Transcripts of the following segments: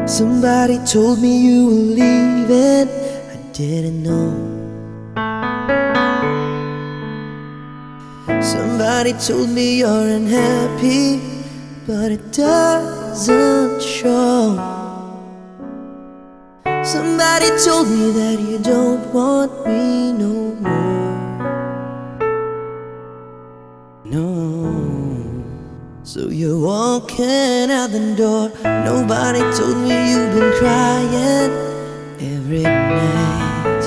Somebody told me you were leaving, I didn't know. Somebody told me you're unhappy, but it doesn't show. Somebody told me that you don't want me no more. No. So you're walking out the door. Nobody told me you've been crying every night.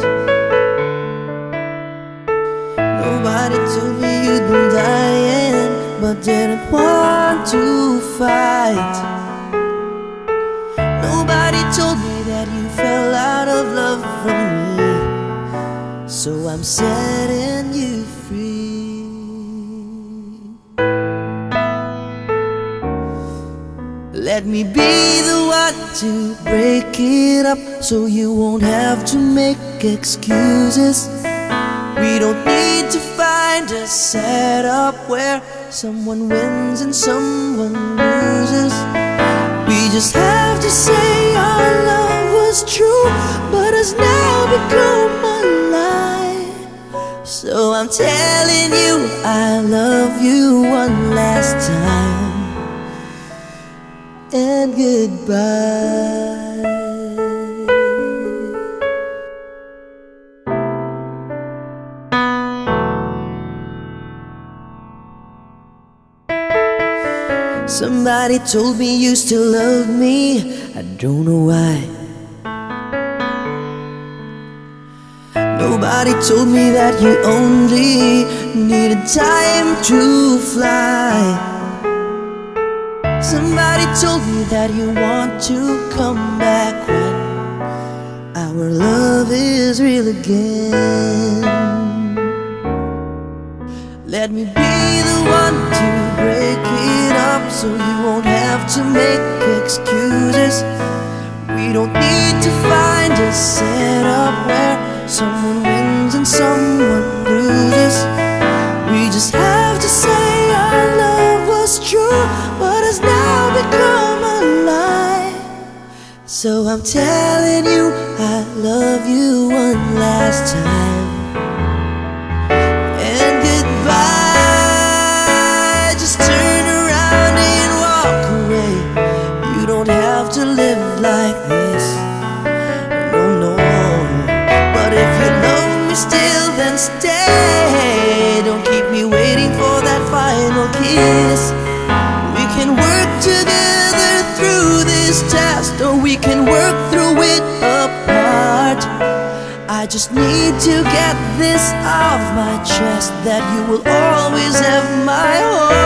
Nobody told me you'd been dying, but didn't want to fight. Nobody told me that you fell out of love from me. So I'm setting you free. Let me be the one to break it up, so you won't have to make excuses. We don't need to find a setup where someone wins and someone loses. We just have to say our love was true, but has now become a lie. So I'm telling you I love you one last time, and goodbye. Somebody told me you still love me, I don't know why. Nobody told me that you only needed time to fly. Somebody told me that you want to come back when our love is real again. Let me be the one to break it up, so you won't have to make excuses. We don't need to find a setup where someone wins and someone loses. We just have to say our love was true, but has now become a lie. So I'm telling you I love you one last time, and goodbye. Just turn around and walk away. You don't have to live like this, no, no. But if you love me still, then stay. Don't keep me waiting for that final kiss. We can work together through this test, or we can work through it apart. I just need to get this off my chest, that you will always have my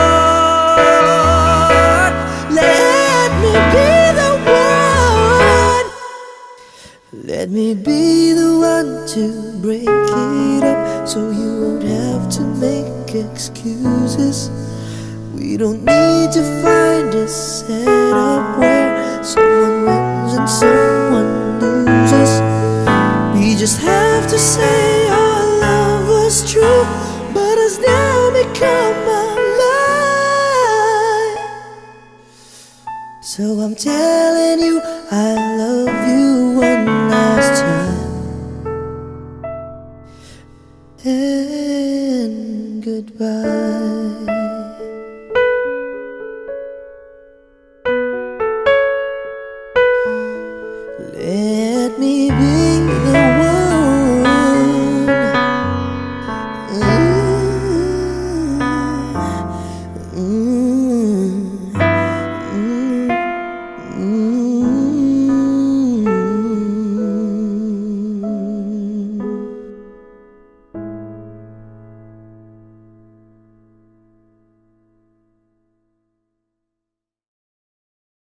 heart. Let me be the one. Let me be the one to break it up, so you won't have to make excuses. We don't need to find a setup where someone wins and someone loses. We just have to say our love was true, but has now become a lie. So I'm telling you I love you one last time, and goodbye. Let me be